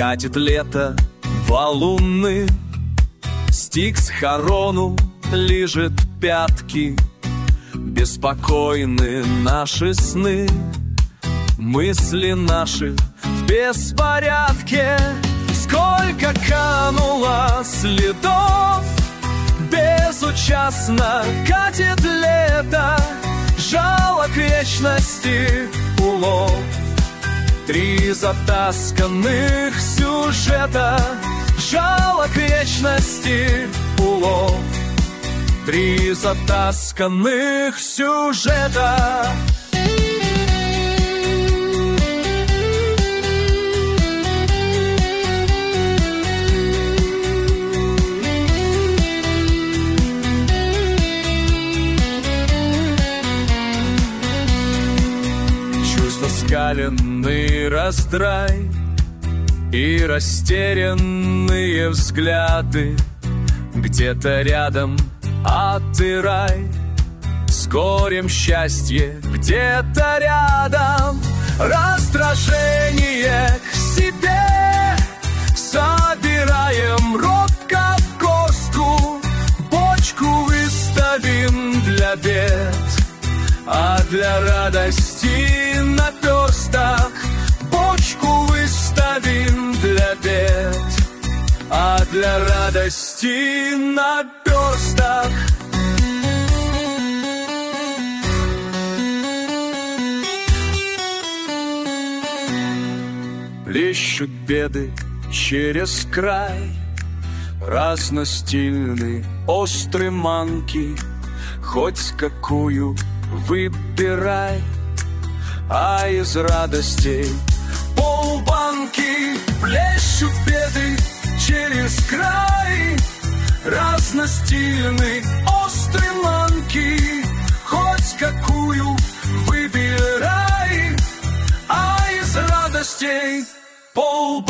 Катит лето, валуны, Стикс хорону лижет пятки. Беспокойны наши сны, мысли наши в беспорядке. Сколько кануло следов, безучастно катит лето, жало к вечности улов. 3 затасканных сюжета, жало к вечности улов. 3 затасканных сюжета. Скаленный раздрай и растерянные взгляды. Где-то рядом ад и рай, с горем счастье где-то рядом. Раздражение к себе собираем робко в горстку, бочку выставим для бед, а для радости наперсток бочку выставим для бед, а для радости наперсток. Плещут беды через край, разностильны, острые манки, хоть какую выбирай, а из радостей полбанки. Плещут беды через край, разностильны, острые манки, хоть какую выбирай, а из радостей полбанки.